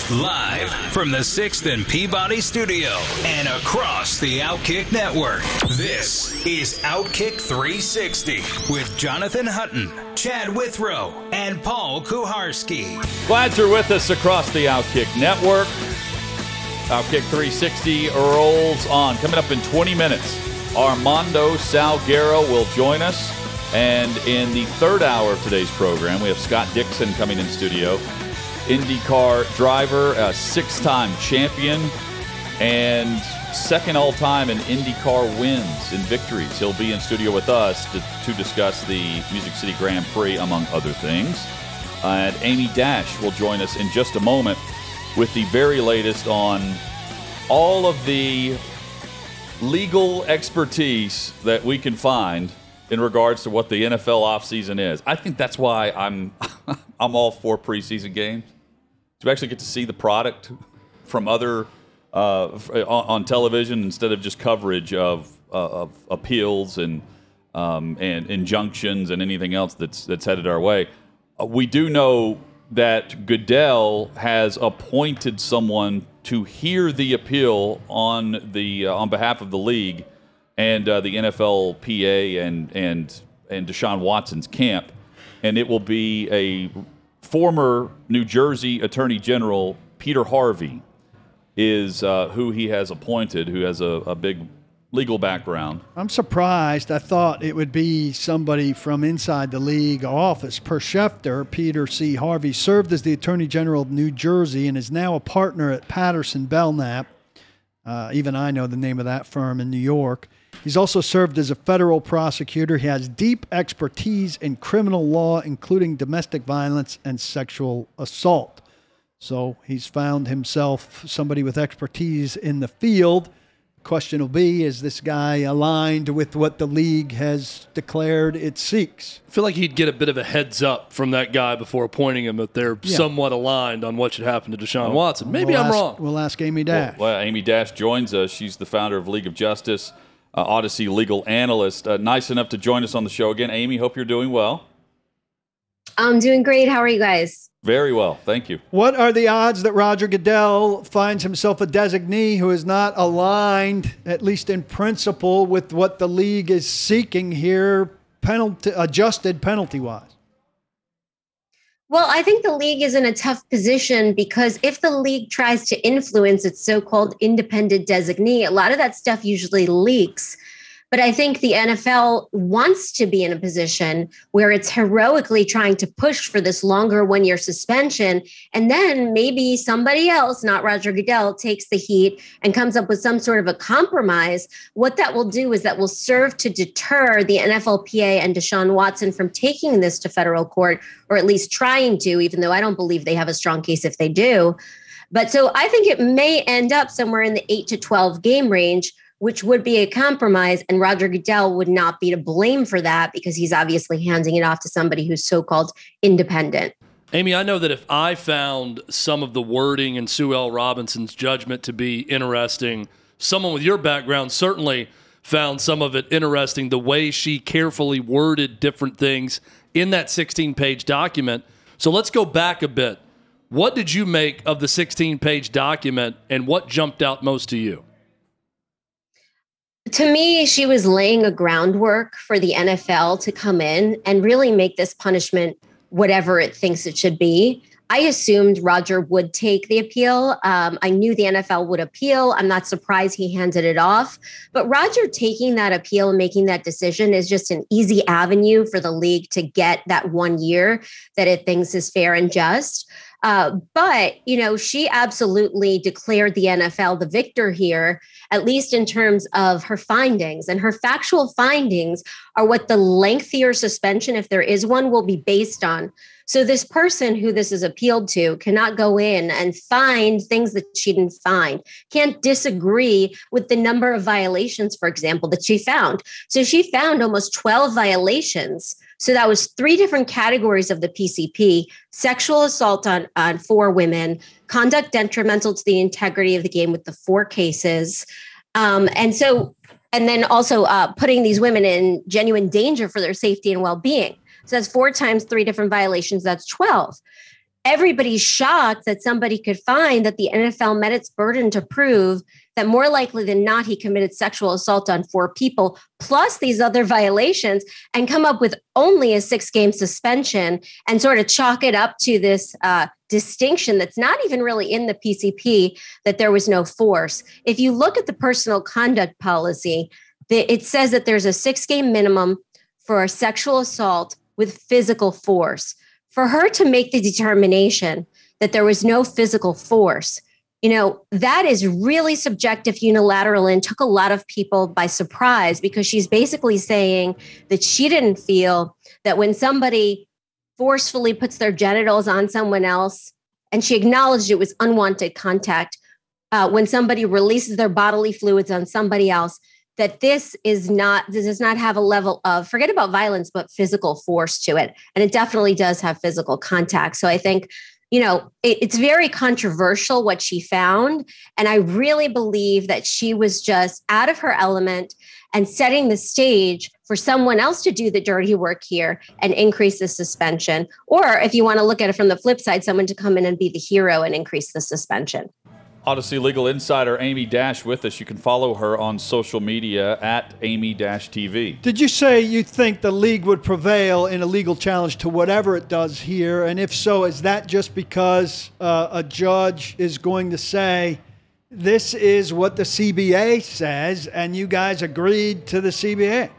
Live from the 6th and Peabody studio and across the Outkick network, this is Outkick 360 with Jonathan Hutton, Chad Withrow, and Paul Kuharsky. Glad you're with us across the Outkick network. Outkick 360 rolls on. Coming up in 20 minutes, Armando Salguero will join us. And in the third hour of today's program, we have Scott Dixon coming in studio. IndyCar driver, a six-time champion, and second all-time in IndyCar wins and victories. He'll be in studio with us to discuss the Music City Grand Prix, among other things. And Amy Dash will join us in just a moment with the very latest on all of the legal expertise that we can find in regards to what the NFL offseason is. I think that's why I'm all for preseason games. To actually get to see the product from other on television instead of just coverage of appeals and injunctions and anything else that's headed our way. We do know that Goodell has appointed someone to hear the appeal on behalf of the league and the NFLPA and Deshaun Watson's camp, and it will be a former New Jersey Attorney General Peter Harvey is who he has appointed, who has a big legal background. I'm surprised. I thought it would be somebody from inside the league office. Per Schefter, Peter C. Harvey served as the Attorney General of New Jersey and is now a partner at Patterson Belknap. Even I know the name of that firm in New York. He's also served as a federal prosecutor. He has deep expertise in criminal law, including domestic violence and sexual assault. So he's found himself somebody with expertise in the field. Question will be, is this guy aligned with what the league has declared it seeks? I feel like he'd get a bit of a heads up from that guy before appointing him that they're somewhat aligned on what should happen to Deshaun Watson. Maybe I'm wrong. We'll ask Amy Dash. Well, Amy Dash joins us. She's the founder of League of Justice, Odyssey legal analyst. Nice enough to join us on the show again. Amy, hope you're doing well. I'm doing great. How are you guys? Very well. Thank you. What are the odds that Roger Goodell finds himself a designee who is not aligned, at least in principle, with what the league is seeking here, adjusted penalty-wise? Well, I think the league is in a tough position because if the league tries to influence its so-called independent designee, a lot of that stuff usually leaks. But I think the NFL wants to be in a position where it's heroically trying to push for this longer one-year suspension. And then maybe somebody else, not Roger Goodell, takes the heat and comes up with some sort of a compromise. What that will do is that will serve to deter the NFLPA and Deshaun Watson from taking this to federal court, or at least trying to, even though I don't believe they have a strong case if they do. But so I think it may end up somewhere in the 8 to 12 game range, which would be a compromise, and Roger Goodell would not be to blame for that because he's obviously handing it off to somebody who's so-called independent. Amy, I know that if I found some of the wording in Sue L. Robinson's judgment to be interesting, someone with your background certainly found some of it interesting, the way she carefully worded different things in that 16-page document. So let's go back a bit. What did you make of the 16-page document, and what jumped out most to you? To me, she was laying a groundwork for the NFL to come in and really make this punishment whatever it thinks it should be. I assumed Roger would take the appeal. I knew the NFL would appeal. I'm not surprised he handed it off. But Roger taking that appeal and making that decision is just an easy avenue for the league to get that 1 year that it thinks is fair and just. But, she absolutely declared the NFL the victor here, at least in terms of her findings. And her factual findings are what the lengthier suspension, if there is one, will be based on. So this person who this is appealed to cannot go in and find things that she didn't find, can't disagree with the number of violations, for example, that she found. So she found almost 12 violations. So that was 3 different categories of the PCP: sexual assault on 4 women, conduct detrimental to the integrity of the game with the 4 cases. And then also putting these women in genuine danger for their safety and well-being. So that's 4 times 3 different violations. That's 12. everybody's shocked that somebody could find that the NFL met its burden to prove that more likely than not, he committed sexual assault on 4 people, plus these other violations, and come up with only a 6-game suspension and sort of chalk it up to this distinction that's not even really in the PCP, that there was no force. If you look at the personal conduct policy, it says that there's a 6-game minimum for a sexual assault with physical force. For her to make the determination that there was no physical force, that is really subjective, unilateral, and took a lot of people by surprise, because she's basically saying that she didn't feel that when somebody forcefully puts their genitals on someone else, and she acknowledged it was unwanted contact, when somebody releases their bodily fluids on somebody else, that this does not have a level of, forget about violence, but physical force to it. And it definitely does have physical contact. So I think, it's very controversial what she found. And I really believe that she was just out of her element and setting the stage for someone else to do the dirty work here and increase the suspension. Or if you want to look at it from the flip side, someone to come in and be the hero and increase the suspension. Odyssey Legal Insider Amy Dash with us. You can follow her on social media at Amy-TV. Did you say you think the league would prevail in a legal challenge to whatever it does here? And if so, is that just because a judge is going to say, this is what the CBA says, and you guys agreed to the CBA?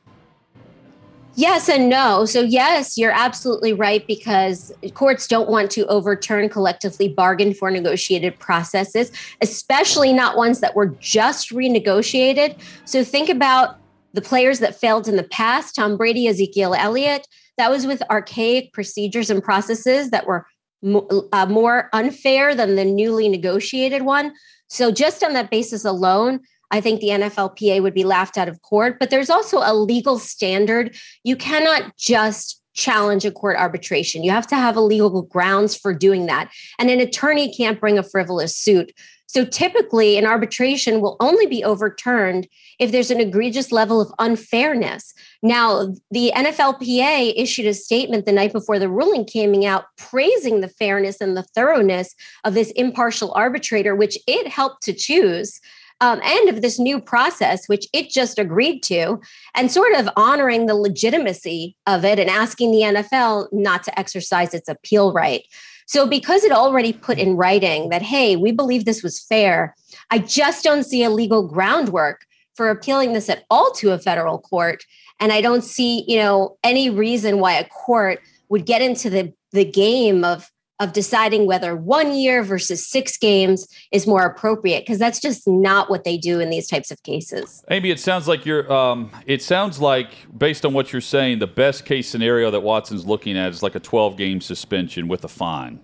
Yes and no. So yes, you're absolutely right, because courts don't want to overturn collectively bargained for negotiated processes, especially not ones that were just renegotiated. So think about the players that failed in the past, Tom Brady, Ezekiel Elliott. That was with archaic procedures and processes that were more unfair than the newly negotiated one. So just on that basis alone, I think the NFLPA would be laughed out of court, but there's also a legal standard. You cannot just challenge a court arbitration. You have to have a legal grounds for doing that. And an attorney can't bring a frivolous suit. So typically an arbitration will only be overturned if there's an egregious level of unfairness. Now, the NFLPA issued a statement the night before the ruling came out praising the fairness and the thoroughness of this impartial arbitrator, which it helped to choose. And of this new process, which it just agreed to, and sort of honoring the legitimacy of it and asking the NFL not to exercise its appeal right. So because it already put in writing that, hey, we believe this was fair, I just don't see a legal groundwork for appealing this at all to a federal court. And I don't see, any reason why a court would get into the game of deciding whether 1 year versus 6 games is more appropriate, because that's just not what they do in these types of cases. Amy, it sounds like based on what you're saying, the best case scenario that Watson's looking at is like a 12-game suspension with a fine.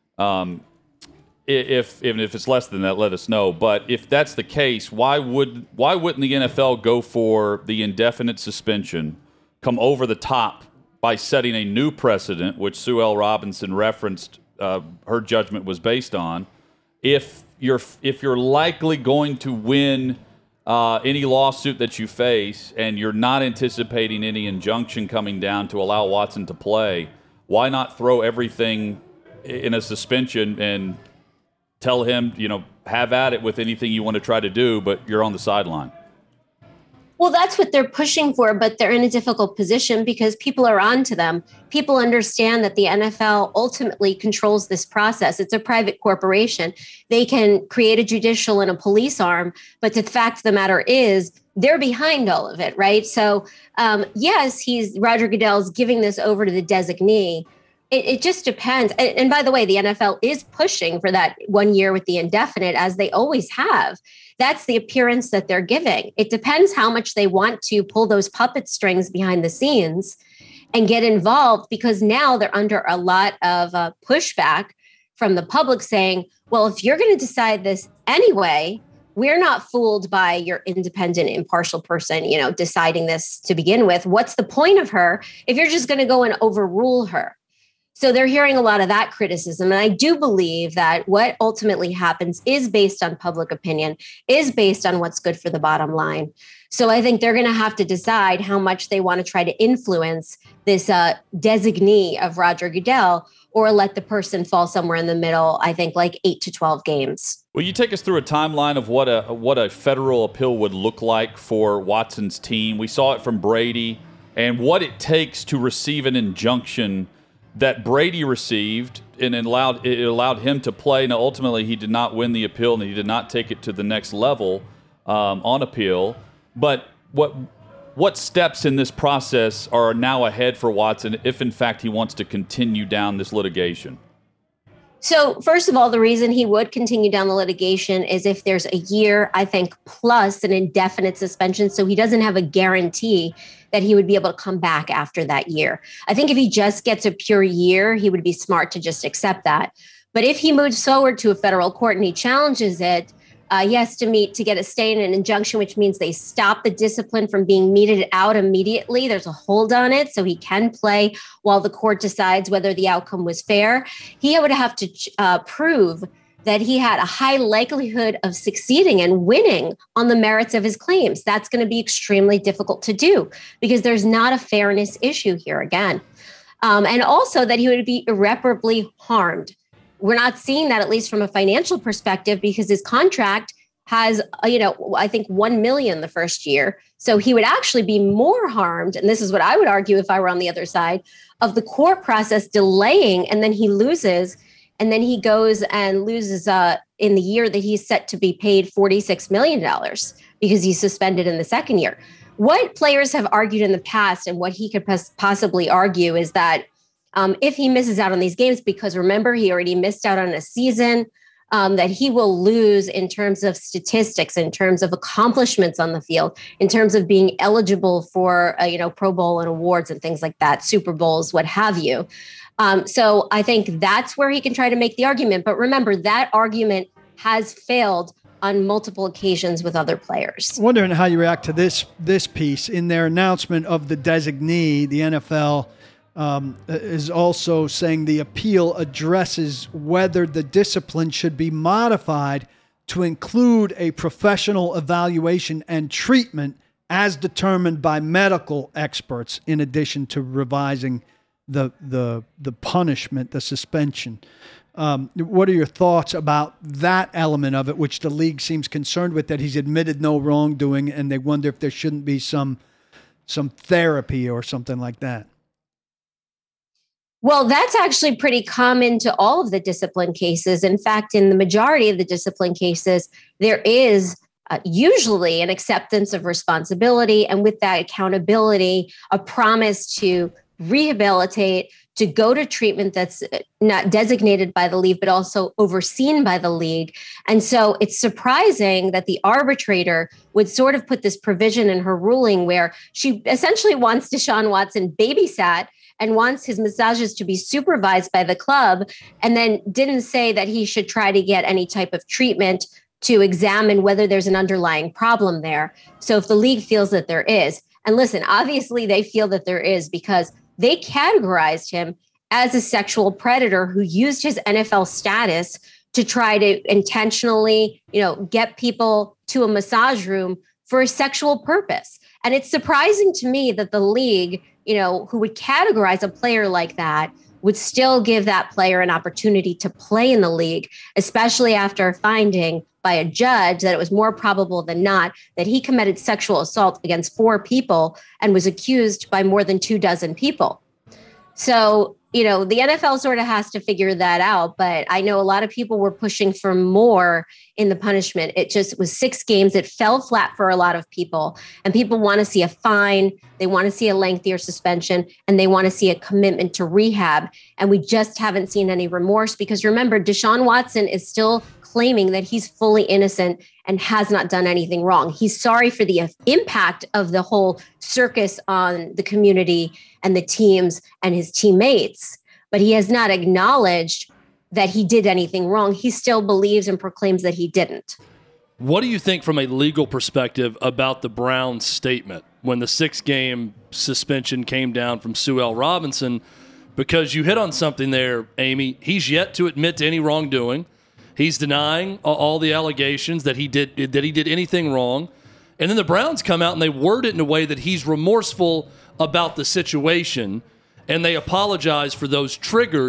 Even if it's less than that, let us know. But if that's the case, why wouldn't the NFL go for the indefinite suspension, come over the top by setting a new precedent, which Sue L. Robinson referenced her judgment was based on? If you're likely going to win any lawsuit that you face and you're not anticipating any injunction coming down to allow Watson to play, why not throw everything in a suspension and tell him, have at it with anything you want to try to do, but you're on the sideline? Well, that's what they're pushing for, but they're in a difficult position because people are on to them. People understand that the NFL ultimately controls this process. It's a private corporation. They can create a judicial and a police arm, but the fact of the matter is they're behind all of it, right? So, yes, Roger Goodell's giving this over to the designee. It just depends. And by the way, the NFL is pushing for that 1 year with the indefinite, as they always have. That's the appearance that they're giving. It depends how much they want to pull those puppet strings behind the scenes and get involved, because now they're under a lot of pushback from the public saying, well, if you're going to decide this anyway, we're not fooled by your independent, impartial person, deciding this to begin with. What's the point of her if you're just going to go and overrule her? So they're hearing a lot of that criticism. And I do believe that what ultimately happens is based on public opinion, is based on what's good for the bottom line. So I think they're going to have to decide how much they want to try to influence this designee of Roger Goodell, or let the person fall somewhere in the middle, I think like 8 to 12 games. Will you take us through a timeline of what a federal appeal would look like for Watson's team? We saw it from Brady, and what it takes to receive an injunction that Brady received, and it allowed him to play. Now, ultimately, he did not win the appeal, and he did not take it to the next level on appeal. But what steps in this process are now ahead for Watson if, in fact, he wants to continue down this litigation? So first of all, the reason he would continue down the litigation is if there's a year, I think, plus an indefinite suspension. So he doesn't have a guarantee that he would be able to come back after that year. I think if he just gets a pure year, he would be smart to just accept that. But if he moves forward to a federal court and he challenges it, he has to get a stay and an injunction, which means they stop the discipline from being meted out immediately. There's a hold on it, so he can play while the court decides whether the outcome was fair. He would have to prove that he had a high likelihood of succeeding and winning on the merits of his claims. That's going to be extremely difficult to do because there's not a fairness issue here again. And also that he would be irreparably harmed. We're not seeing that, at least from a financial perspective, because his contract has, I think 1 million the first year. So he would actually be more harmed. And this is what I would argue if I were on the other side of the court process delaying, and then he loses. And then he goes and loses in the year that he's set to be paid $46 million because he's suspended in the second year. What players have argued in the past and what he could possibly argue is that if he misses out on these games, because remember, he already missed out on a season, that he will lose in terms of statistics, in terms of accomplishments on the field, in terms of being eligible for, Pro Bowl and awards and things like that, Super Bowls, what have you. So I think that's where he can try to make the argument. But remember, that argument has failed on multiple occasions with other players. Wondering how you react to this piece. In their announcement of the designee, the NFL is also saying the appeal addresses whether the discipline should be modified to include a professional evaluation and treatment as determined by medical experts, in addition to revising the punishment, the suspension. What are your thoughts about that element of it, which the league seems concerned with, that he's admitted no wrongdoing, and they wonder if there shouldn't be some therapy or something like that? Well, that's actually pretty common to all of the discipline cases. In fact, in the majority of the discipline cases, there is usually an acceptance of responsibility, and with that accountability, a promise to rehabilitate, to go to treatment that's not designated by the league, but also overseen by the league. And so it's surprising that the arbitrator would sort of put this provision in her ruling where she essentially wants Deshaun Watson babysat and wants his massages to be supervised by the club, and then didn't say that he should try to get any type of treatment to examine whether there's an underlying problem there. So if the league feels that there is, and listen, obviously they feel that there is because they categorized him as a sexual predator who used his NFL status to try to intentionally, get people to a massage room for a sexual purpose. And it's surprising to me that the league, who would categorize a player like that, would still give that player an opportunity to play in the league, especially after finding by a judge that it was more probable than not that he committed sexual assault against 4 people and was accused by more than 24 people. So, the NFL sort of has to figure that out. But I know a lot of people were pushing for more in the punishment. It just was 6 games. It fell flat for a lot of people. And people want to see a fine. They want to see a lengthier suspension. And they want to see a commitment to rehab. And we just haven't seen any remorse because remember, Deshaun Watson is still claiming that he's fully innocent and has not done anything wrong. He's sorry for the impact of the whole circus on the community and the teams and his teammates, but he has not acknowledged that he did anything wrong. He still believes and proclaims that he didn't. What do you think from a legal perspective about the Browns' statement when the 6-game suspension came down from Sue L. Robinson? Because you hit on something there, Amy. He's yet to admit to any wrongdoing. He's denying all the allegations that he did anything wrong. And then the Browns come out and they word it in a way that he's remorseful about the situation, and they apologize for those triggered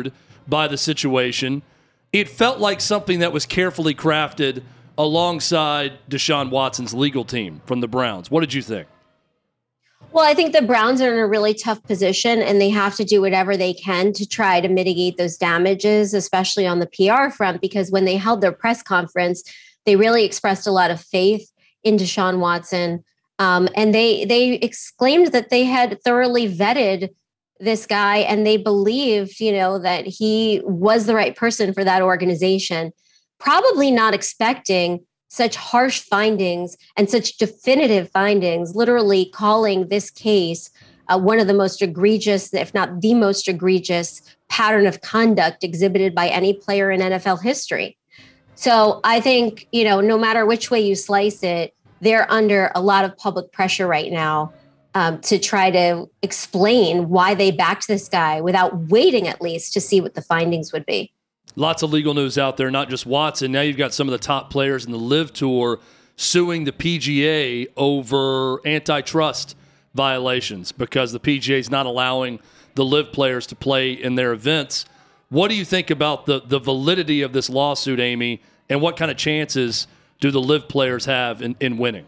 by the situation. It felt like something that was carefully crafted alongside Deshaun Watson's legal team from the Browns. What did you think? Well, I think the Browns are in a really tough position, and they have to do whatever they can to try to mitigate those damages, especially on the PR front, because when they held their press conference, they really expressed a lot of faith in Deshaun Watson. And they exclaimed that they had thoroughly vetted this guy, and they believed, that he was the right person for that organization, probably not expecting such harsh findings and such definitive findings, literally calling this case one of the most egregious, if not the most egregious pattern of conduct exhibited by any player in NFL history. So I think, no matter which way you slice it, they're under a lot of public pressure right now to try to explain why they backed this guy without waiting at least to see what the findings would be. Lots of legal news out there, not just Watson. Now you've got some of the top players in the LIV Tour suing the PGA over antitrust violations because the PGA is not allowing the LIV players to play in their events. What do you think about the validity of this lawsuit, Amy, and what kind of chances do the LIV players have in winning?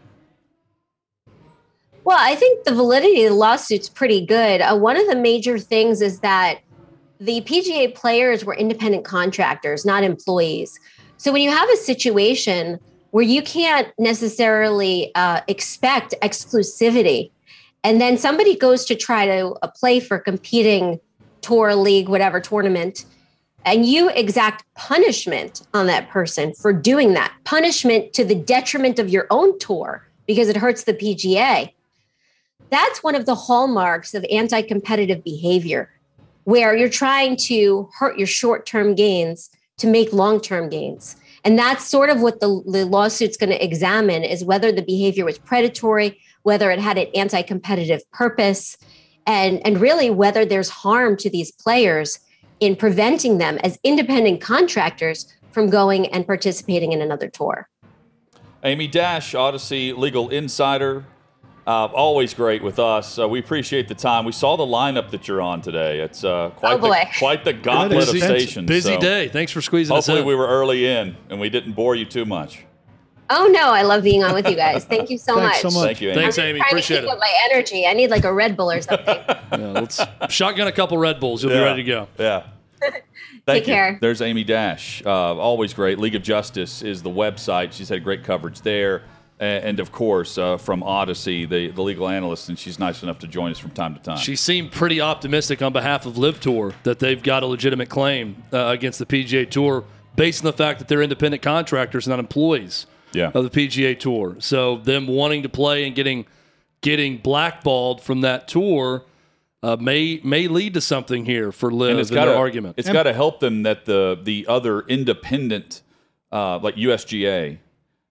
Well, I think the validity of the lawsuit's pretty good. One of the major things is that the PGA players were independent contractors, not employees. So when you have a situation where you can't necessarily expect exclusivity, and then somebody goes to try to play for a competing tour, league, whatever tournament, and you exact punishment on that person for doing that, punishment to the detriment of your own tour because it hurts the PGA, that's one of the hallmarks of anti-competitive behavior, where you're trying to hurt your short-term gains to make long-term gains. And that's sort of what the lawsuit's going to examine, is whether the behavior was predatory, whether it had an anti-competitive purpose, and really whether there's harm to these players in preventing them as independent contractors from going and participating in another tour. Amy Dash, Odyssey Legal Insider. Always great with us. We appreciate the time. We saw the lineup that you're on today. It's quite the gauntlet of stations. Busy day. Thanks for squeezing us in. Hopefully we were early in and we didn't bore you too much. Oh, no. I love being on with you guys. Thank you so much. Thank you, Amy. Thanks, Amy. Appreciate it. Up my energy. I need like a Red Bull or something. Let's shotgun a couple Red Bulls. You'll be ready to go. Yeah. Take care. There's Amy Dash. Always great. League of Justice is the website. She's had great coverage there. And, of course, from Odyssey, the legal analyst, and she's nice enough to join us from time to time. She seemed pretty optimistic on behalf of LIV Tour that they've got a legitimate claim against the PGA Tour based on the fact that they're independent contractors, not employees of the PGA Tour. So them wanting to play and getting blackballed from that tour may lead to something here for LIV in their argument. It's got to help them that the other independent, like USGA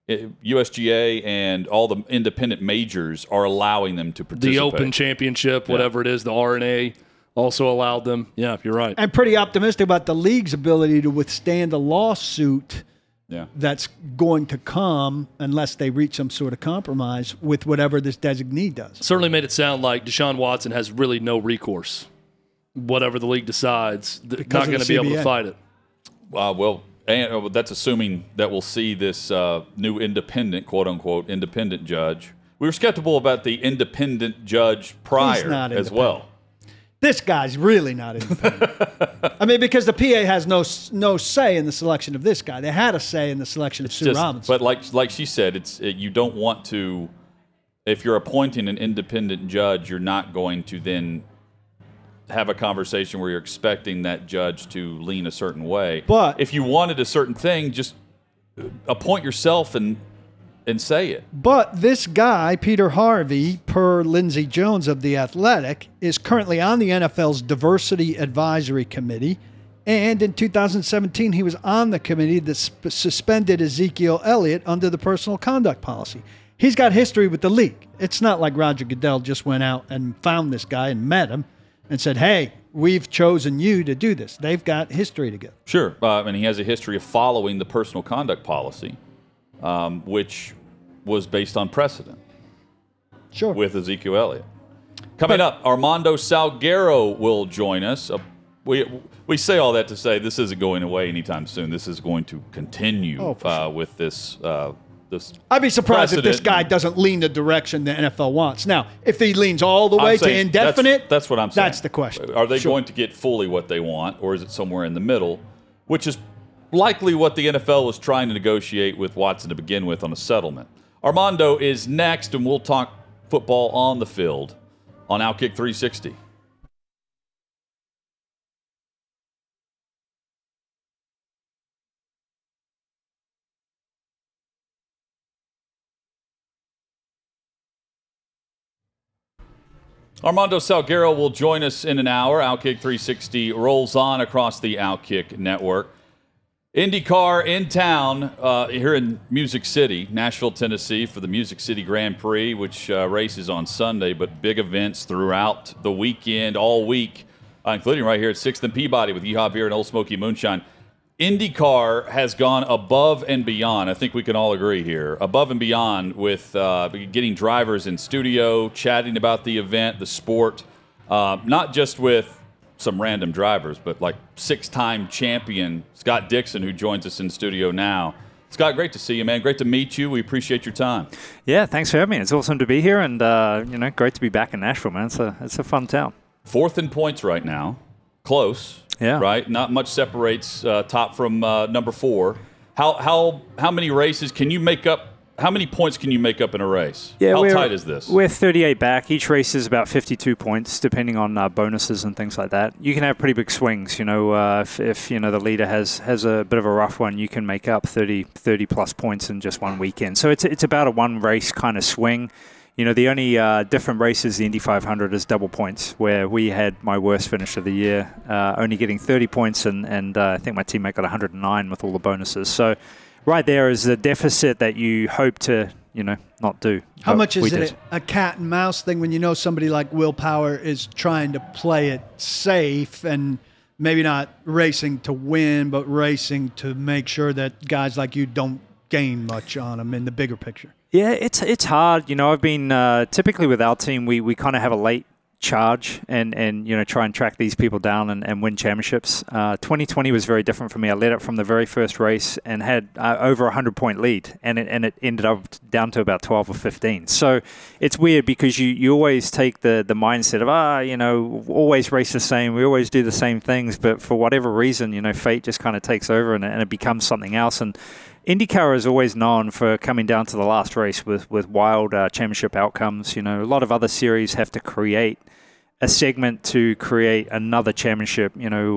and all the independent majors are allowing them to participate. The Open Championship, whatever it is, the RNA also allowed them. Yeah, you're right. I'm pretty optimistic about the league's ability to withstand a lawsuit that's going to come unless they reach some sort of compromise with whatever this designee does. Certainly made it sound like Deshaun Watson has really no recourse. Whatever the league decides, not going to be able to fight it. And that's assuming that we'll see this new independent, quote-unquote, independent judge. We were skeptical about the independent judge prior as well. This guy's really not independent. I mean, because the PA has no say in the selection of this guy. They had a say in the selection of Sue Robinson. But like she said, you don't want to – if you're appointing an independent judge, you're not going to then – have a conversation where you're expecting that judge to lean a certain way. But if you wanted a certain thing, just appoint yourself and say it. But this guy, Peter Harvey, per Lindsey Jones of The Athletic, is currently on the NFL's Diversity Advisory Committee. And in 2017, he was on the committee that suspended Ezekiel Elliott under the personal conduct policy. He's got history with the league. It's not like Roger Goodell just went out and found this guy and met him and said, hey, we've chosen you to do this. They've got history together. Sure. And he has a history of following the personal conduct policy, which was based on precedent. Sure. With Ezekiel Elliott. Coming up, Armando Salguero will join us. we say all that to say this isn't going away anytime soon. This is going to continue with this. I'd be surprised if this guy doesn't lean the direction the NFL wants. Now, if he leans all the way to indefinite, that's what I'm saying. That's the question. Are they going to get fully what they want, or is it somewhere in the middle, which is likely what the NFL was trying to negotiate with Watson to begin with on a settlement? Armando is next, and we'll talk football on the field on Outkick 360. Armando Salguero will join us in an hour. Outkick 360 rolls on across the Outkick network. IndyCar in town here in Music City, Nashville, Tennessee, for the Music City Grand Prix, which races on Sunday, but big events throughout the weekend, all week, including right here at 6th and Peabody with Yeehaw Beer and Old Smoky Moonshine. IndyCar has gone above and beyond. I think we can all agree here. Above and beyond with getting drivers in studio, chatting about the event, the sport, not just with some random drivers, but like 6-time champion Scott Dixon, who joins us in studio now. Scott, great to see you, man. Great to meet you. We appreciate your time. Yeah, thanks for having me. It's awesome to be here, and great to be back in Nashville, man. It's a fun town. 4th in points right now. Close. Yeah. Right? Not much separates top from number 4. How many races can you make up? How many points can you make up in a race? Yeah, how tight is this? We're 38 back. Each race is about 52 points, depending on bonuses and things like that. You can have pretty big swings. If the leader has a bit of a rough one, you can make up 30 plus points in just one weekend. So it's about a one race kind of swing. The only different race is the Indy 500 is double points, where we had my worst finish of the year, only getting 30 points, and I think my teammate got 109 with all the bonuses. So right there is the deficit that you hope to, not do. How much is it a cat and mouse thing when somebody like Will Power is trying to play it safe and maybe not racing to win, but racing to make sure that guys like you don't gain much on them in the bigger picture? Yeah, it's hard. I've been typically with our team, we kind of have a late charge and try and track these people down and win championships. 2020 was very different for me. I led it from the very first race and had over 100-point lead, and it ended up down to about 12 or 15. So it's weird because you always take the mindset of always race the same. We always do the same things, but for whatever reason, fate just kind of takes over and it becomes something else. And IndyCar is always known for coming down to the last race with wild championship outcomes. A lot of other series have to create a segment to create another championship,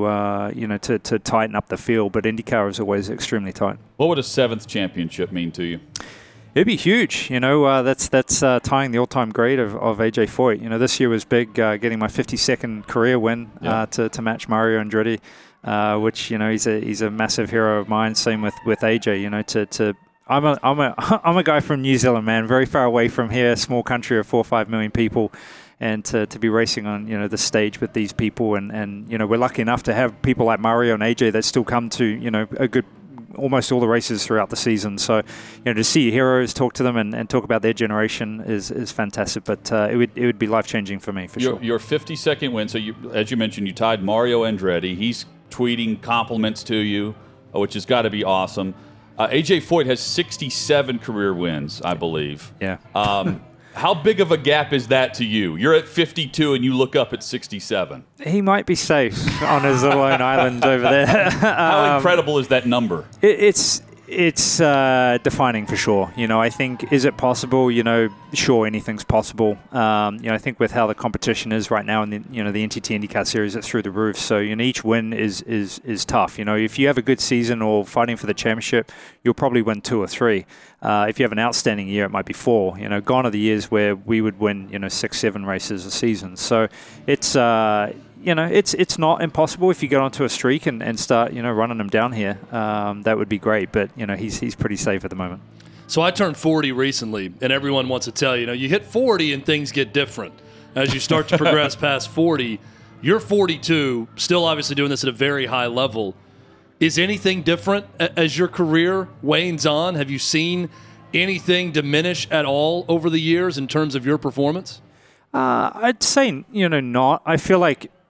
to tighten up the field. But IndyCar is always extremely tight. What would a 7th championship mean to you? It'd be huge. That's tying the all-time great of AJ Foyt. This year was big, getting my 52nd career win to match Mario Andretti. Which he's a massive hero of mine. Same with AJ. I'm a guy from New Zealand, man, very far away from here, small country of 4 or 5 million people, and to be racing on the stage with these people, and we're lucky enough to have people like Mario and AJ that still come to a good almost all the races throughout the season. So to see your heroes, talk to them, and talk about their generation is fantastic. But it would be life-changing for me, for sure. Your 52nd win, so as you mentioned, you tied Mario Andretti. He's tweeting compliments to you, which has got to be awesome. AJ Foyt has 67 career wins, I believe. Yeah. How big of a gap is that to you? You're at 52 and you look up at 67. He might be safe on his little own island over there. How incredible is that number? It's defining for sure. I think, is it possible? Sure, anything's possible. I think with how the competition is right now in the NTT IndyCar Series, it's through the roof. So each win is tough. If you have a good season or fighting for the championship, you'll probably win 2 or 3. If you have an outstanding year, it might be 4. Gone are the years where we would win 6, 7 races a season. So it's it's not impossible if you get onto a streak and start, running them down here. That would be great, but, he's pretty safe at the moment. So I turned 40 recently, and everyone wants to tell you, you hit 40 and things get different. As you start to progress past 40, you're 42, still obviously doing this at a very high level. Is anything different as your career wanes on? Have you seen anything diminish at all over the years in terms of your performance? I'd say, not. I feel like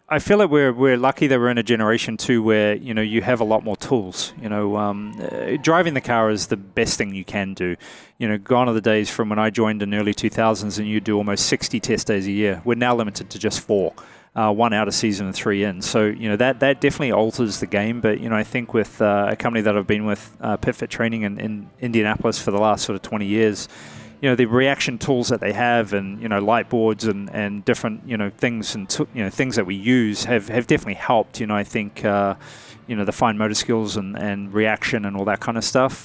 I feel like we're lucky that we're in a generation too where, you know, you have a lot more tools. You know, driving the car is the best thing you can do. You know, gone are the days from when I joined in early 2000s and you do almost 60 test days a year. We're now limited to just 4. 1 out of season and 3 in. So, you know, that definitely alters the game. But, you know, I think with a company that I've been with, PitFit Training in Indianapolis for the last sort of 20 years, you know, the reaction tools that they have and, you know, light boards and different, you know, things and, things that we use have definitely helped. You know, I think, you know, the fine motor skills and reaction and all that kind of stuff.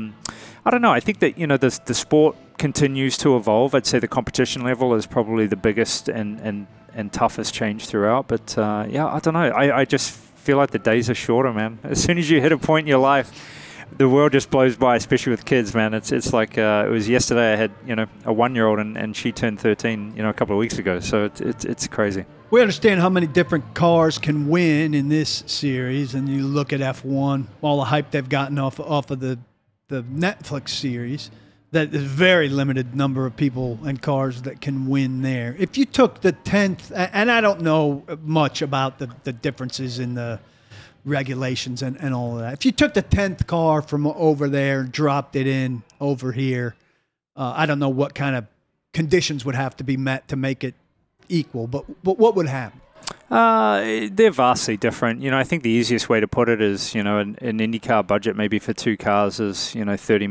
I don't know. I think that, you know, the sport continues to evolve. I'd say the competition level is probably the biggest and toughest change throughout. But, yeah, I don't know. I just feel like the days are shorter, man. As soon as you hit a point in your life, the world just blows by, especially with kids, man. It's like it was yesterday I had, you know, a 1-year-old and she turned 13, you know, a couple of weeks ago. So it's crazy. We understand how many different cars can win in this series, and you look at F1, all the hype they've gotten off of the Netflix series, that there's a very limited number of people and cars that can win there. If you took the 10th, and I don't know much about the differences in the regulations and all of that. If you took the 10th car from over there and dropped it in over here, I don't know what kind of conditions would have to be met to make it equal, but what would happen? They're vastly different. You know, I think the easiest way to put it is, you know, an IndyCar budget maybe for 2 cars is, you know, $30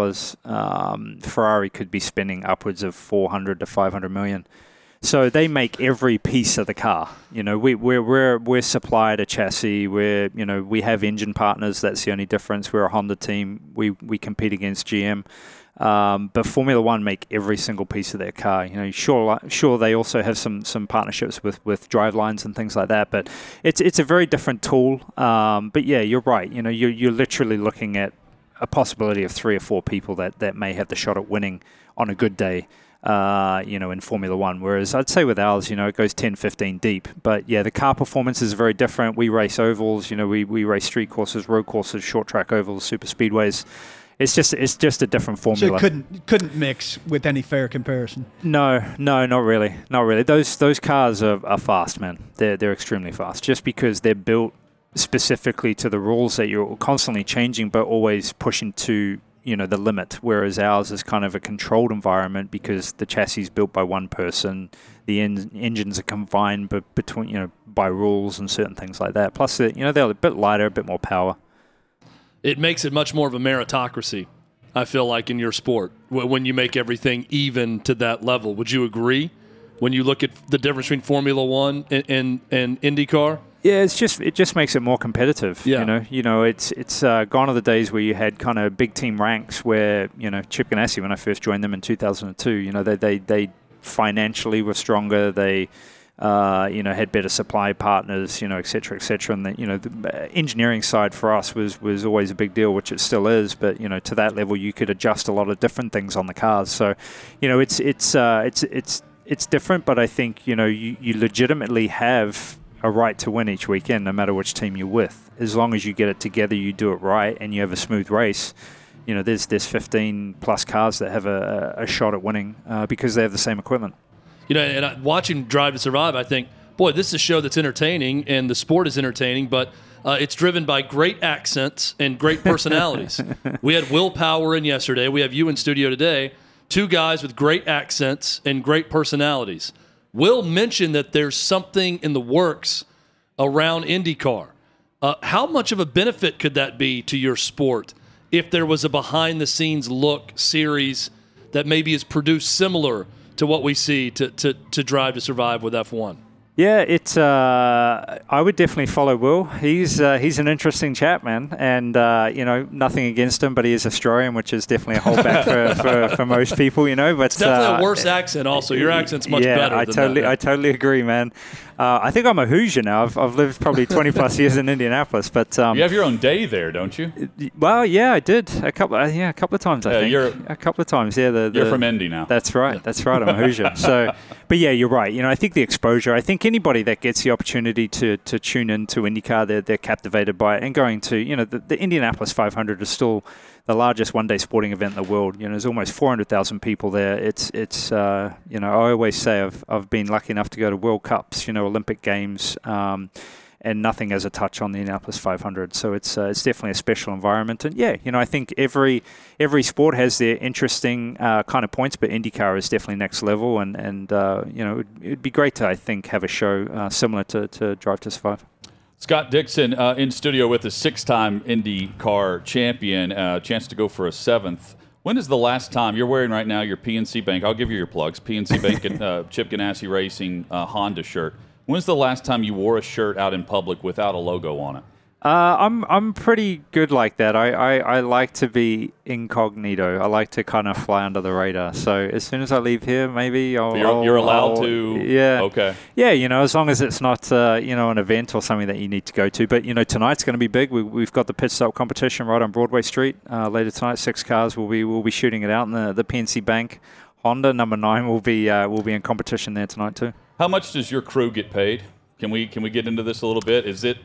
million. Ferrari could be spending upwards of $400 to $500 million. So they make every piece of the car. You know, we're supplied a chassis. We have engine partners. That's the only difference. We're a Honda team. We compete against GM. But Formula One make every single piece of their car. You know, sure they also have some partnerships with drivelines and things like that. But it's a very different tool. But yeah, you're right. You know, you're literally looking at a possibility of 3 or 4 people that may have the shot at winning on a good day. You know, in Formula One, whereas I'd say with ours, you know, it goes 10, 15 deep. But yeah, the car performance is very different. We race ovals, you know, we race street courses, road courses, short track ovals, super speedways. It's just a different formula. So you couldn't mix with any fair comparison. No, not really. Those cars are fast, man. They're extremely fast, just because they're built specifically to the rules that you're constantly changing, but always pushing to, you know, the limit, whereas ours is kind of a controlled environment because the chassis is built by one person, the engines are confined between, you know, by rules and certain things like that. Plus, you know, they're a bit lighter, a bit more power. It makes it much more of a meritocracy, I feel like, in your sport, when you make everything even to that level. Would you agree when you look at the difference between Formula One and IndyCar? Yeah, it just makes it more competitive. Yeah. You know, it's gone are the days where you had kind of big team ranks where, you know, Chip Ganassi, when I first joined them in 2002, you know, they financially were stronger. They you know, had better supply partners, you know, et cetera, and the, you know, the engineering side for us was always a big deal, which it still is. But, you know, to that level, you could adjust a lot of different things on the cars. So, you know, it's different, but I think, you know, you legitimately have a right to win each weekend, no matter which team you're with. As long as you get it together, you do it right, and you have a smooth race. You know, there's 15 plus cars that have a shot at winning because they have the same equipment. You know, and watching Drive to Survive, I think, boy, this is a show that's entertaining, and the sport is entertaining, but it's driven by great accents and great personalities. We had Will Power in yesterday. We have you in studio today. 2 guys with great accents and great personalities. Will mentioned that there's something in the works around IndyCar. How much of a benefit could that be to your sport if there was a behind-the-scenes look series that maybe is produced similar to what we see to Drive to Survive with F1? Yeah, it's. I would definitely follow Will. He's an interesting chap, man, and you know, nothing against him, but he is Australian, which is definitely a holdback for most people, you know. But it's definitely a worse accent. Also, your accent's much better. I totally agree, man. I think I'm a Hoosier now. I've lived probably 20 plus years in Indianapolis, but you have your own day there, don't you? Well, yeah, I did a couple of times. I think a couple of times. Yeah, you're from Indy now. That's right. I'm a Hoosier. So, but yeah, you're right. You know, I think the exposure. I think anybody that gets the opportunity to tune into IndyCar, they're captivated by it. And going to, the Indianapolis 500 is still the largest one-day sporting event in the world. There's almost 400,000 people there. It's I always say I've been lucky enough to go to World Cups, Olympic Games, and nothing has a touch on the Indianapolis 500. So it's definitely a special environment. And I think every sport has their interesting kind of points, but IndyCar is definitely next level. And it'd be great to, I think, have a show similar to Drive to Survive. Scott Dixon in studio with a 6-time IndyCar champion, chance to go for a 7th. When is the last time you're wearing right now your PNC Bank? I'll give you your plugs. PNC Bank and Chip Ganassi Racing Honda shirt. When's the last time you wore a shirt out in public without a logo on it? I'm pretty good like that. I like to be incognito. I like to kind of fly under the radar. So as soon as I leave here, maybe you're allowed to. Yeah. Okay. Yeah, as long as it's not an event or something that you need to go to. But tonight's going to be big. We've got the pit stop competition right on Broadway Street later tonight. 6 cars will be shooting it out, and the PNC Bank Honda number 9 will be in competition there tonight too. How much does your crew get paid? Can we get into this a little bit? Is it?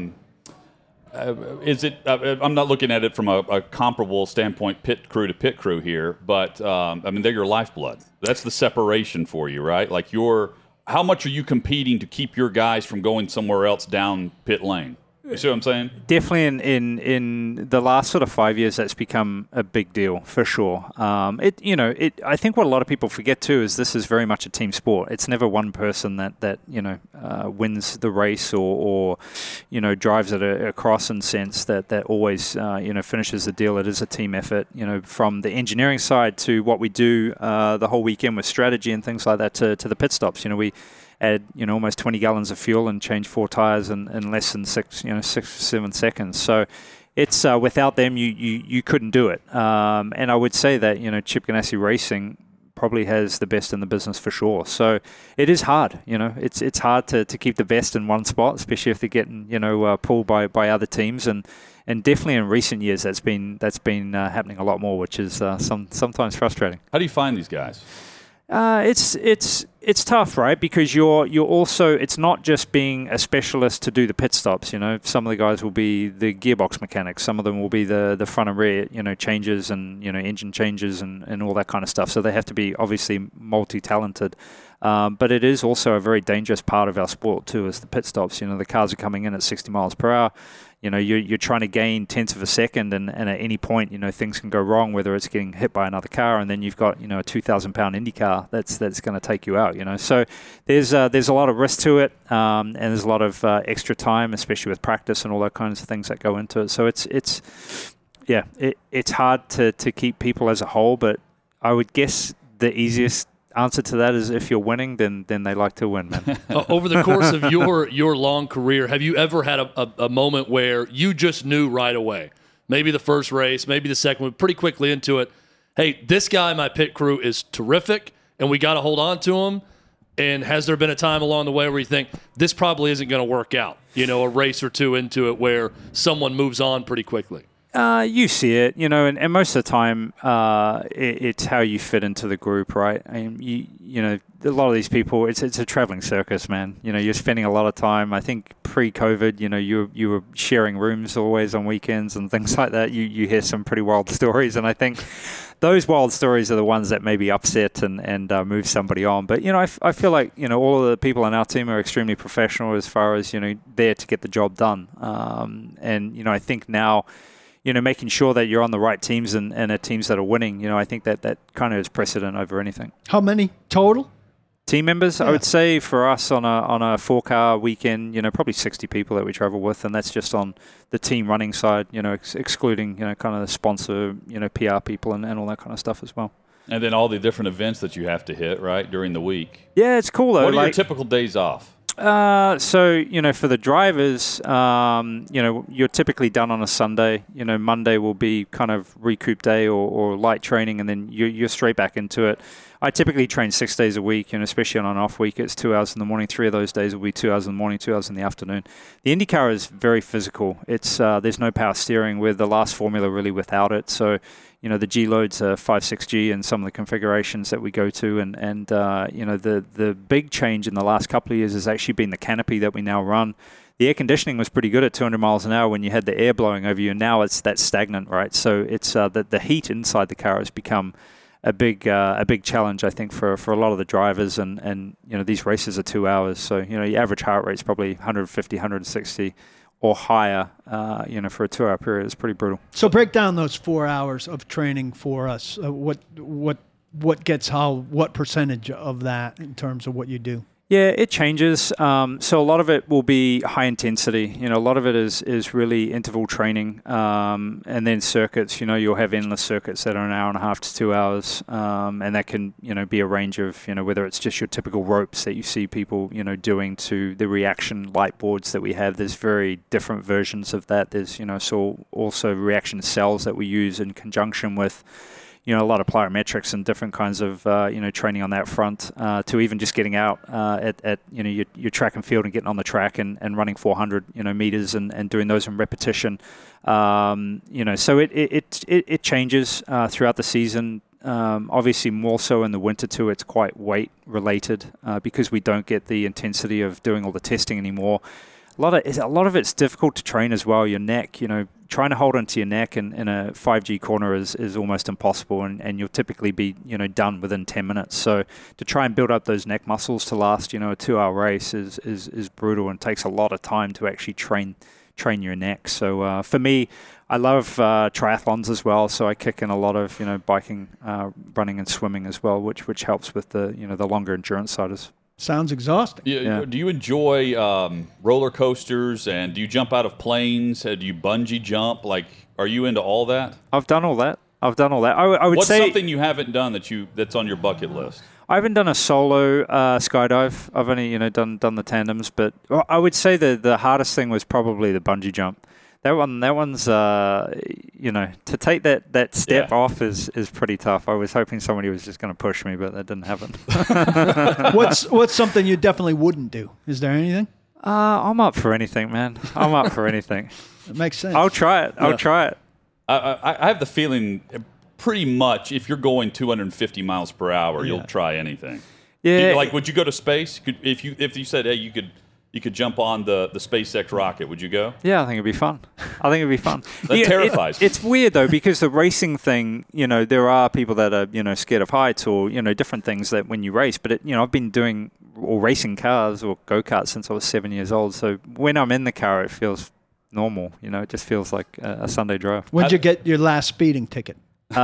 I'm not looking at it from a comparable standpoint, pit crew to pit crew here, but they're your lifeblood. That's the separation for you, right? Like how much are you competing to keep your guys from going somewhere else down pit lane? You see what I'm saying? Definitely in the last sort of 5 years, that's become a big deal for sure. I think what a lot of people forget too is this is very much a team sport. It's never one person that wins the race or drives it across in sense that always finishes the deal. It is a team effort. From the engineering side to what we do the whole weekend with strategy and things like that to the pit stops. We add almost 20 gallons of fuel and change 4 tires in less than 6-7 seconds. So it's without them you couldn't do it. And I would say that Chip Ganassi Racing probably has the best in the business for sure. So it is hard. It's hard to keep the best in one spot, especially if they're getting pulled by other teams. And definitely in recent years that's been happening a lot more, which is sometimes frustrating. How do you find these guys? It's tough, right? Because you're also, it's not just being a specialist to do the pit stops. Some of the guys will be the gearbox mechanics. Some of them will be the front and rear, changes and engine changes and all that kind of stuff. So they have to be obviously multi-talented. But it is also a very dangerous part of our sport too, is the pit stops. The cars are coming in at 60 miles per hour. You're trying to gain tenths of a second, and at any point, things can go wrong, whether it's getting hit by another car, and then you've got, a 2,000-pound Indy car that's going to take you out, So there's a lot of risk to it, and there's a lot of extra time, especially with practice and all that kinds of things that go into it. So it's hard to keep people as a whole, but I would guess the easiest answer to that is if you're winning, then they like to win, man. Over the course of your long career, have you ever had a moment where you just knew right away, maybe the first race, maybe the second one, pretty quickly into it, hey, this guy, my pit crew, is terrific, and we got to hold on to him? And has there been a time along the way where you think this probably isn't going to work out, a race or two into it where someone moves on pretty quickly? You see it, and most of the time, it's how you fit into the group, right? A lot of these people, it's a traveling circus, man. You're spending a lot of time. I think pre-COVID, you were sharing rooms always on weekends and things like that. You hear some pretty wild stories, and I think those wild stories are the ones that maybe upset and move somebody on. But I feel like all of the people on our team are extremely professional as far as there to get the job done. And I think now, making sure that you're on the right teams and teams that are winning, I think that kind of is precedent over anything. How many total? Team members, yeah. I would say for us on a 4-car weekend, probably 60 people that we travel with, and that's just on the team running side, excluding, kind of the sponsor, PR people and all that kind of stuff as well. And then all the different events that you have to hit, right, during the week. Yeah, it's cool though. What are your typical days off? So, for the drivers, you're typically done on a Sunday. Monday will be kind of recoup day or light training, and then you're straight back into it. I typically train 6 days a week, especially on an off week, it's 2 hours in the morning. 3 of those days will be 2 hours in the morning, 2 hours in the afternoon. The IndyCar is very physical. It's there's no power steering. We're the last formula really without it. So, the G loads are 5-6G in some of the configurations that we go to, and the big change in the last couple of years has actually been the canopy that we now run. The air conditioning was pretty good at 200 miles an hour when you had the air blowing over you, and now that's stagnant, right? So it's the heat inside the car has become a big challenge, I think, for a lot of the drivers, and these races are 2 hours, so your average heart rate is probably 150, 160 or higher, for a 2 hour period. It's pretty brutal. So break down those 4 hours of training for us. What gets what percentage of that in terms of what you do? Yeah, it changes. So a lot of it will be high intensity. A lot of it is really interval training, and then circuits. You'll have endless circuits that are an hour and a half to 2 hours, and that can be a range of whether it's just your typical ropes that you see people doing to the reaction light boards that we have. There's very different versions of that. There's also reaction cells that we use in conjunction with a lot of plyometrics and different kinds of training on that front, to even just getting out at your track and field and getting on the track and running 400 meters and doing those in repetition. So it changes throughout the season. Obviously more so in the winter too. It's quite weight related because we don't get the intensity of doing all the testing anymore. A lot of it's difficult to train as well. Your neck, trying to hold onto your neck in a 5G corner is almost impossible, and you'll typically be done within 10 minutes. So to try and build up those neck muscles to last a 2 hour race is brutal and takes a lot of time to actually train your neck. So for me, I love triathlons as well. So I kick in a lot of biking, running, and swimming as well, which helps with the the longer endurance siders. Sounds exhausting. Yeah. Do you enjoy roller coasters, and do you jump out of planes? Do you bungee jump? Like, are you into all that? I've done all that. I would What's say something you haven't done that's on your bucket list? I haven't done a solo skydive. I've only done the tandems, but I would say the hardest thing was probably the bungee jump. That one's to take that step off is pretty tough. I was hoping somebody was just going to push me, but that didn't happen. What's something you definitely wouldn't do? Is there anything? I'm up for anything, man. I'm up for anything. It makes sense. I'll try it. I have the feeling pretty much if you're going 250 miles per hour, you'll try anything. Yeah. Would you go to space? If you said, hey, you could jump on the SpaceX rocket, would you go? Yeah, I think it'd be fun. That terrifies me. It's weird, though, because the racing thing, there are people that are, scared of heights or, different things that when you race. But, I've been doing or racing cars or go-karts since I was 7 years old. So when I'm in the car, it feels normal. It just feels like a Sunday drive. When'd you get your last speeding ticket?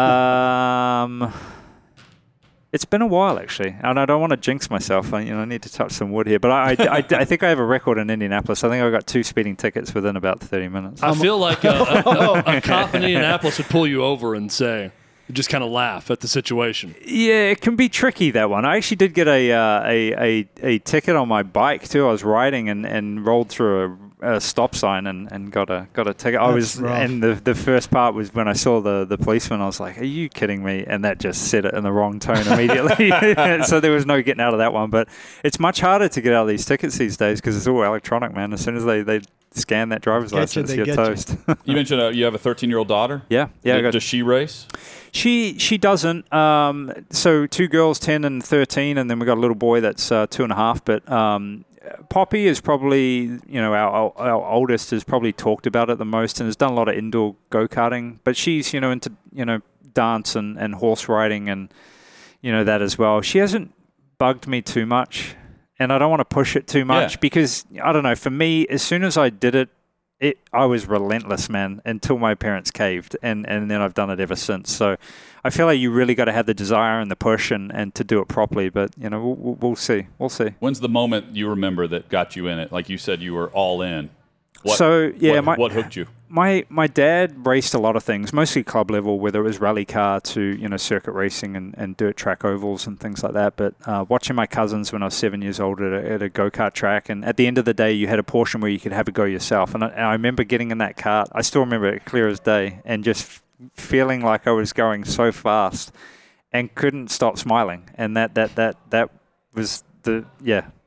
It's been a while, actually, and I don't want to jinx myself. I need to touch some wood here, but I think I have a record in Indianapolis. I think I got 2 speeding tickets within about 30 minutes. I feel like a cop in Indianapolis would pull you over and say, just kind of laugh at the situation. Yeah, it can be tricky, that one. I actually did get a ticket on my bike too. I was riding and rolled through a stop sign and got a ticket. And the first part was when I saw the policeman. I was like, "Are you kidding me?" And that just set it in the wrong tone immediately. So there was no getting out of that one. But it's much harder to get out of these tickets these days because it's all electronic, man. As soon as they scan that driver's license, you're toast. You mentioned you have a 13-year-old daughter. Yeah. Does she race? She doesn't. So 2 girls, 10 and 13, and then we got a little boy that's 2.5. But Poppy is probably, our oldest has probably talked about it the most and has done a lot of indoor go-karting. But she's, into, dance and horse riding and, that as well. She hasn't bugged me too much, and I don't want to push it too much because, I don't know, for me, as soon as I did it, I was relentless, man, until my parents caved, and then I've done it ever since. So I feel like you really got to have the desire and the push and to do it properly. But we'll see. When's the moment you remember that got you in it? Like you said, you were all in. What hooked you? My dad raced a lot of things, mostly club level, whether it was rally car to circuit racing and dirt track ovals and things like that. But watching my cousins when I was 7 years old at a go-kart track, and at the end of the day, you had a portion where you could have a go yourself. And I remember getting in that cart. I still remember it clear as day, and just feeling like I was going so fast and couldn't stop smiling. And that was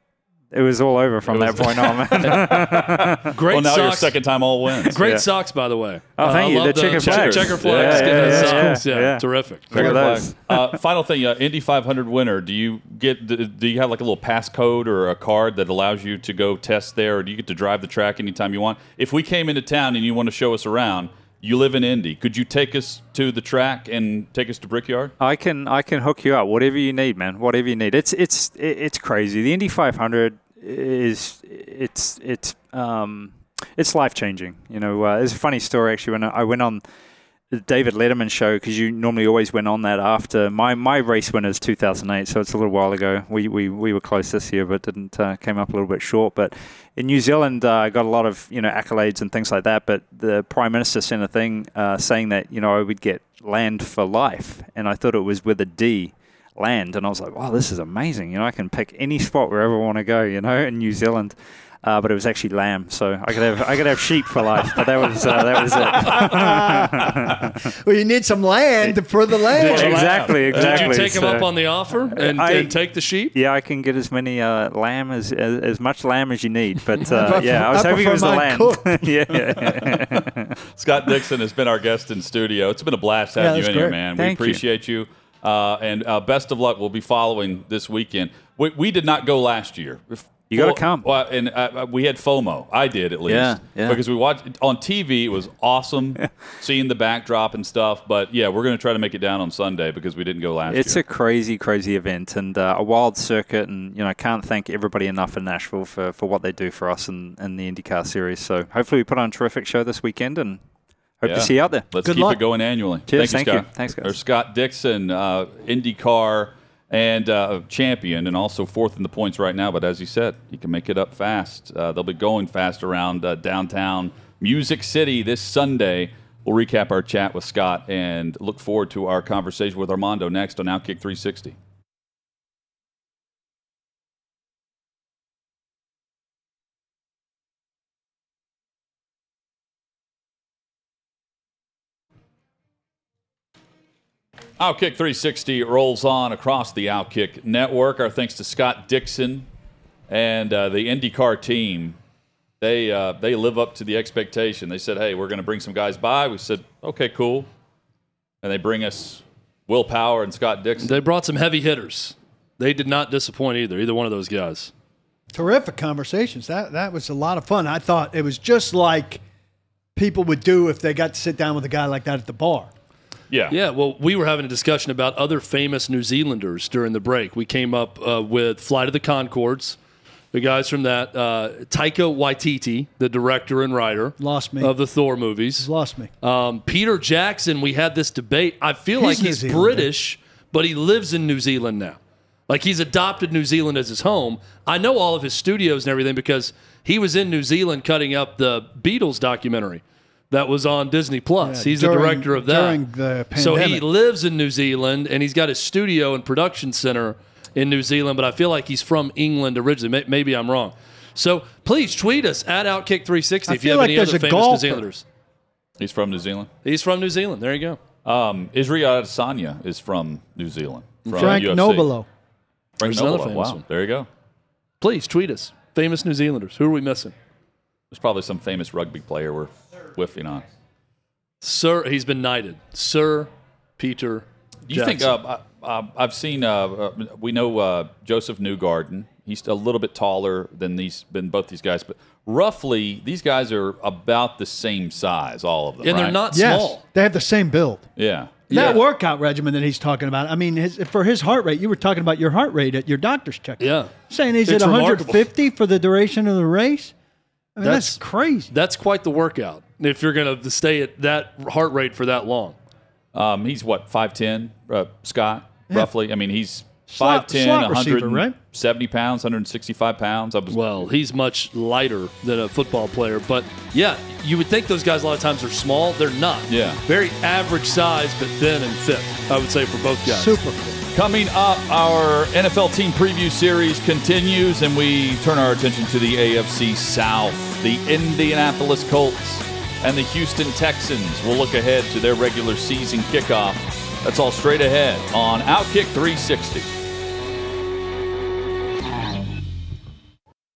it was all over from that point on, man. Great Well, now socks. your second time all wins. Great Yeah. socks, by the way. Oh, thank I you. love The checkered flags. Checker flags. Yeah, Socks. cool. Yeah, terrific. Look at those. Final thing, Indy 500 winner. Do you have like a little passcode or a card that allows you to go test there, or do you get to drive the track anytime you want? If we came into town and you want to show us around, you live in Indy. Could you take us to the track and take us to Brickyard? I can hook you up. Whatever you need, man. Whatever you need. It's crazy. The Indy 500 it's life changing. You know, there's a funny story actually when I went on the David Letterman show, because you normally always went on that after my race win is 2008, so it's a little while ago. We were close this year, but didn't came up a little bit short. But in New Zealand, I got a lot of accolades and things like that. But the Prime Minister sent a thing saying that I would get land for life, and I thought it was with a D, land, and I was like, wow, this is amazing. I can pick any spot wherever I want to go. In New Zealand. But it was actually lamb, so I could have sheep for life. But that was it. Well, you need some land for the land. Exactly. Did you take him up on the offer and take the sheep? Yeah, I can get as many lamb as much lamb as you need. But I was hoping it was the mine land. cooked. Yeah. Scott Dixon has been our guest in studio. It's been a blast having you in here, man. Thank we appreciate you. And best of luck. We'll be following this weekend. We did not go last year. You got to come. Well, and we had FOMO. I did, at least. Yeah. Because we watched on TV. It was awesome seeing the backdrop and stuff. But, yeah, we're going to try to make it down on Sunday because we didn't go last year. It's a crazy, crazy event and a wild circuit. And, I can't thank everybody enough in Nashville for what they do for us in the IndyCar series. So hopefully we put on a terrific show this weekend and hope to see you out there. Let's Good keep luck. it going annually. Cheers. Thank you, Scott. Thanks, guys. There's Scott Dixon, IndyCar and champion, and also fourth in the points right now. But as you said, he can make it up fast. They'll be going fast around downtown Music City this Sunday. We'll recap our chat with Scott and look forward to our conversation with Armando next on Outkick 360. Outkick 360 rolls on across the Outkick network. Our thanks to Scott Dixon and the IndyCar team. They live up to the expectation. They said, hey, we're going to bring some guys by. We said, okay, cool. And they bring us Will Power and Scott Dixon. They brought some heavy hitters. They did not disappoint either one of those guys. Terrific conversations. That was a lot of fun. I thought it was just like people would do if they got to sit down with a guy like that at the bar. Yeah, well, we were having a discussion about other famous New Zealanders during the break. We came up with Flight of the Conchords, the guys from that. Taika Waititi, the director and writer Lost me. of the Thor movies. Lost me. Peter Jackson, we had this debate. I feel like he's New Zealander. British, but he lives in New Zealand now. Like he's adopted New Zealand as his home. I know all of his studios and everything because he was in New Zealand cutting up the Beatles documentary that was on Disney Plus. Yeah, he's the director of that. During the pandemic. So he lives in New Zealand, and he's got his studio and production center in New Zealand, but I feel like he's from England originally. Maybe I'm wrong. So please tweet us at Outkick360 if you have like any there's other a famous golfer. New Zealanders. He's from New Zealand. He's from New Zealand. There you go. Israel Adesanya is from New Zealand. From Frank UFC. Nobilo. Frank There's another Nobilo. famous Wow, one. there you go. Please tweet us. Famous New Zealanders. Who are we missing? There's probably some famous rugby player we're whiffing on. Sir, he's been knighted. Sir Peter Do you think Jackson. I've seen? We know Joseph Newgarden. He's a little bit taller than both these guys, but roughly these guys are about the same size, all of them. And right? they're not Yes, small. they have the same build. Yeah. That Yeah. workout regimen that he's talking about. I mean, for his heart rate, you were talking about your heart rate at your doctor's check. Yeah. Saying he's It's at remarkable. 150 for the duration of the race. I mean, that's crazy. That's quite the workout if you're going to stay at that heart rate for that long. He's what, 5'10", Scott, roughly? I mean, he's Slot 5'10", receiver, right? 170 pounds, 165 pounds. Well, he's much lighter than a football player. But, yeah, you would think those guys a lot of times are small. They're not. Yeah. Very average size, but thin and fit, I would say, for both guys. Super cool. Coming up, our NFL team preview series continues, and we turn our attention to the AFC South. The Indianapolis Colts and the Houston Texans will look ahead to their regular season kickoff. That's all straight ahead on Outkick 360.